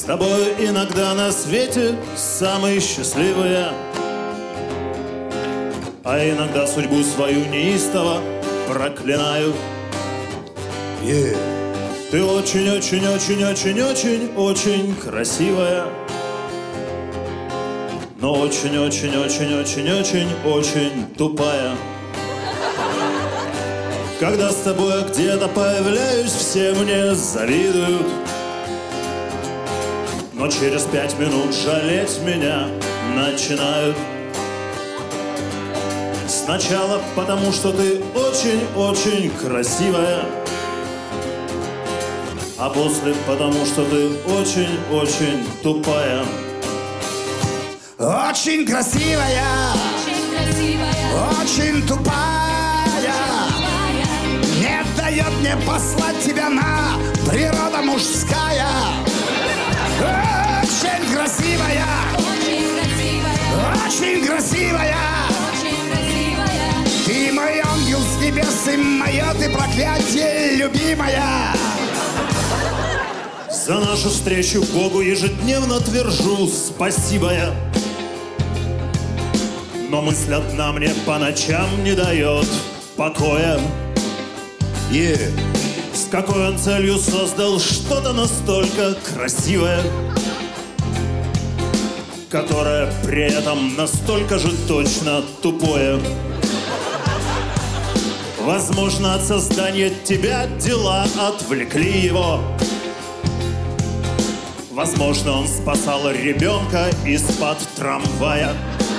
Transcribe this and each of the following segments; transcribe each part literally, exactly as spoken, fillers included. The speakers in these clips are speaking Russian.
тобой иногда на свете самый счастливый я. А иногда судьбу свою неистово проклинаю. Yeah. Ты очень-очень-очень-очень-очень красивая, но очень-очень-очень-очень-очень тупая. Когда с тобой где-то появляюсь, все мне завидуют, но через пять минут жалеть меня начинают. Сначала потому, что ты очень-очень красивая, а после потому, что ты очень-очень тупая. Очень красивая, Очень красивая, очень тупая, не дает мне послать тебя на природа мужская. Очень красивая, очень красивая, очень красивая, очень красивая. ты мой ангел с небес и мое ты проклятие, любимая. За нашу встречу Богу ежедневно твержу спасибо я. Но мысль одна мне по ночам не дает покоя. Yeah. С какой он целью создал что-то настолько красивое, которое при этом настолько же точно тупое. Возможно, от создания тебя дела отвлекли его. Возможно, он спасал ребенка из-под трамвая.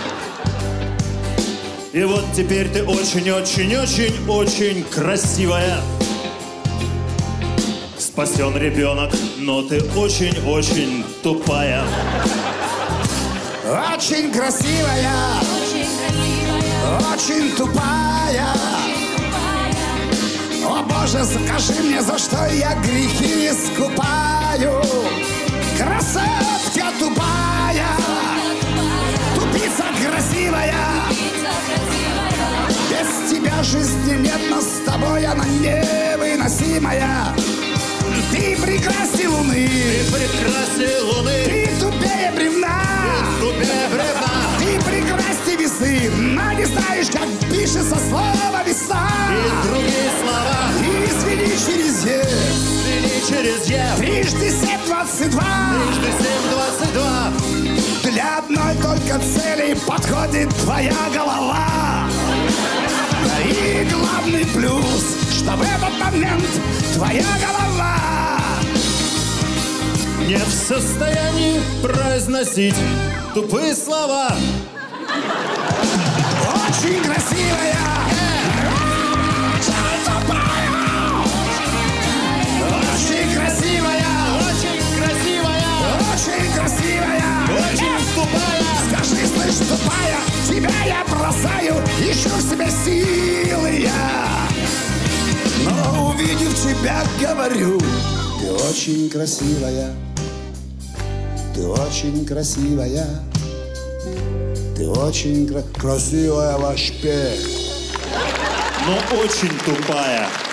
И вот теперь ты очень-очень-очень-очень красивая. Спасен ребенок, но ты очень-очень тупая. Очень красивая, Очень красивая, очень тупая. очень тупая. О Боже, скажи мне, за что я грехи искупаю. Красотка тупая, тупица красивая. Птица красивая, Без тебя жизни нет, но с тобой она невыносимая. Ты прекрасней луны, Ты прекрасней луны, ты тупее бревна, тупее бревна. ты прекрасней весы, но не знаешь, как пишется слово веса. И другие слова, И извини через «е», извини через «е». трижды семь двадцать два. Трижды семь двадцать два. Для одной только цели подходит твоя голова. И главный плюс, что в этот момент твоя голова Не в состоянии произносить тупые слова. очень красивая, очень тупая, очень красивая, Очень красивая, очень красивая, очень тупая. скажи, слышь, тупая, тебя я бросаю, ищу в себе силы я. Но увидев тебя, говорю, ты очень красивая, ты очень красивая, ты очень кра- красивая вообще. Но очень тупая.